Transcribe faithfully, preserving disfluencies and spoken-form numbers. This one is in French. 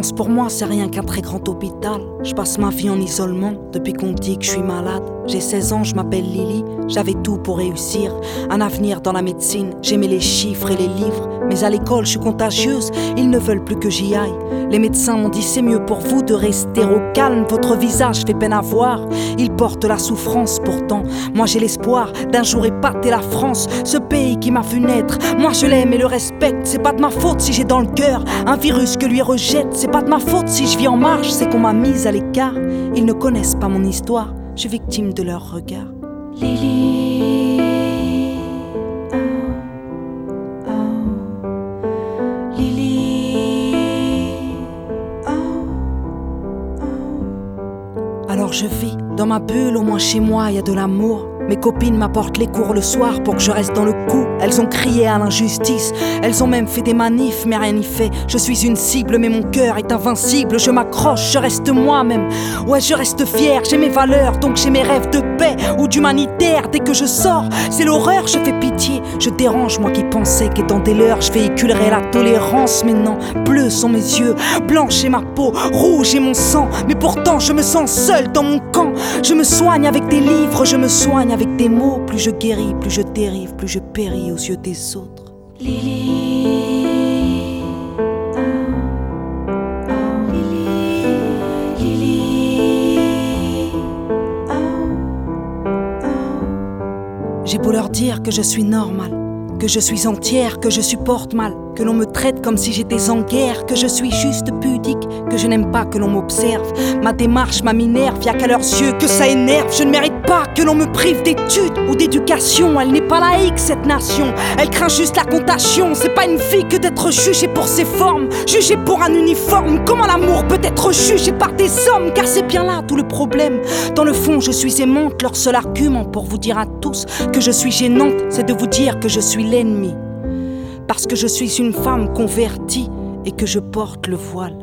France pour moi c'est rien qu'un très grand hôpital. Je passe ma vie en isolement depuis qu'on dit que je suis malade. J'ai seize ans, je m'appelle Lily, j'avais tout pour réussir. Un avenir dans la médecine, j'aimais les chiffres et les livres. Mais à l'école je suis contagieuse, ils ne veulent plus que j'y aille. Les médecins m'ont dit c'est mieux pour vous de rester au calme. Votre visage fait peine à voir, il porte la souffrance pourtant. Moi j'ai l'espoir d'un jour épater la France, ce pays qui m'a vu naître. Moi je l'aime et le respecte, c'est pas de ma faute si j'ai dans le cœur un virus que lui rejette. C'est pas de ma faute si je vis en marge, c'est qu'on m'a mise à l'écart. Ils ne connaissent pas mon histoire, je suis victime de leur regard. Lily, oh, oh, Lily, oh, oh. Alors je vis dans ma bulle, au moins chez moi y a de l'amour. Mes copines m'apportent les cours le soir pour que je reste dans le coup. Elles ont crié à l'injustice, elles ont même fait des manifs, mais rien n'y fait. Je suis une cible, mais mon cœur est invincible. Je m'accroche, je reste moi-même. Ouais, je reste fier, j'ai mes valeurs, donc j'ai mes rêves de paix ou d'humanitaire. Dès que je sors, c'est l'horreur, je fais pitié. Je dérange, moi qui pensais qu'étant des leurs, je véhiculerais la tolérance. Mais non, bleus sont mes yeux, blanche est ma peau, rouge est mon sang. Mais pourtant, je me sens seul dans mon camp. Je me soigne avec des livres, je me soigne avec des mots. Plus je guéris, plus je dérive, plus je péris aux yeux des autres. Lily, oh, oh, Lily, Lily, oh, oh. J'ai beau leur dire que je suis normale, que je suis entière, que je supporte mal, que l'on me traite comme si j'étais en guerre, que je suis juste pudique, que je n'aime pas que l'on m'observe. Ma démarche, ma minerve, y'a qu'à leurs yeux que ça énerve. Je ne mérite pas que l'on me prive d'études ou d'éducation. Elle n'est pas laïque cette nation, elle craint juste la contagion. C'est pas une fille que d'être jugée pour ses formes, jugée pour un uniforme. Comment l'amour peut être jugé par des hommes? Car c'est bien là tout le problème. Dans le fond je suis aimante, leur seul argument pour vous dire à tous que je suis gênante, c'est de vous dire que je suis l'ennemi. Parce que je suis une femme convertie et que je porte le voile.